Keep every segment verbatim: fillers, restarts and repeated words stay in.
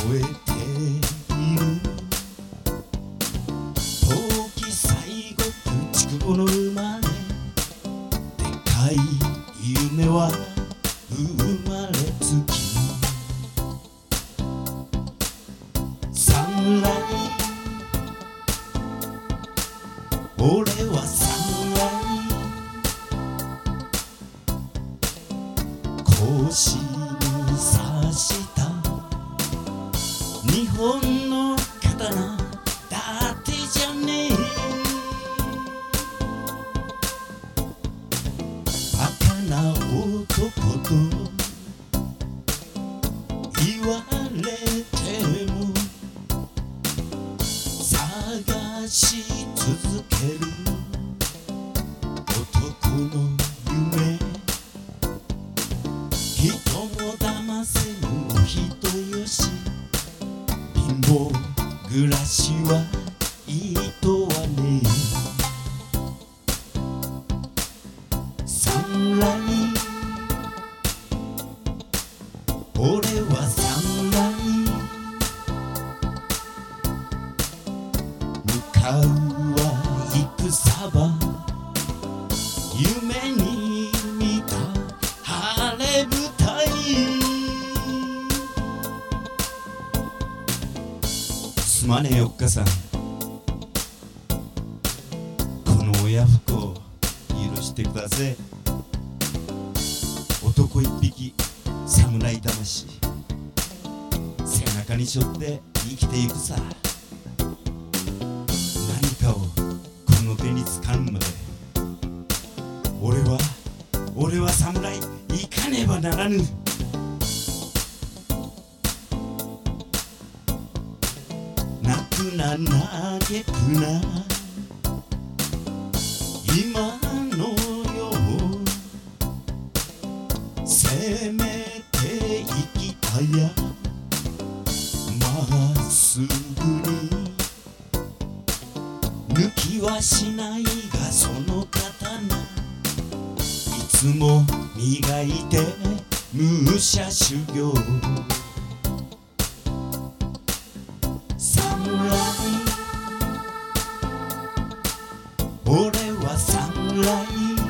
えている冬季最後駆逐後の生まれでかい夢は生まれつき侍俺は侍腰に刺した日本の刀だってじゃねえバカな男と言われても探し続ける男の夢人も騙せぬお人よし貧乏暮らしはいいとはね侍俺は侍向かうは戦場夢に見た晴れ舞台すまねえよっかさんこの親不孝許してください男一匹侍魂背中に背負って生きていくさ何かをこの手に掴むまで俺は俺は侍行かねばならぬ泣くな嘆くな今の世を攻めていきたやまっすぐに抜きはしないがその刀いつも磨いて武者修行侍俺は侍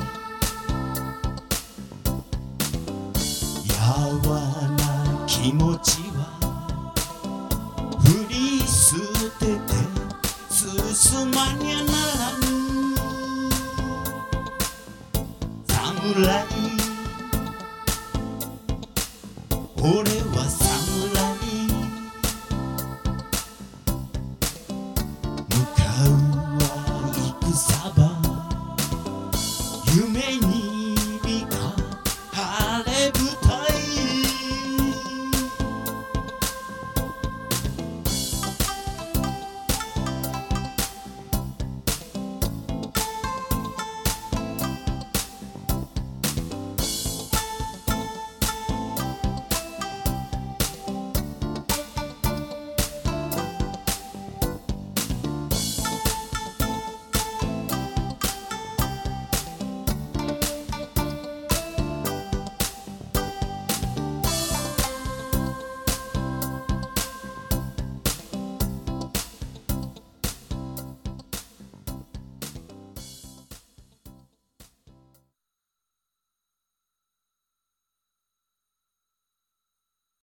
やわな気持ちは振り捨てて進まにゃならぬ侍俺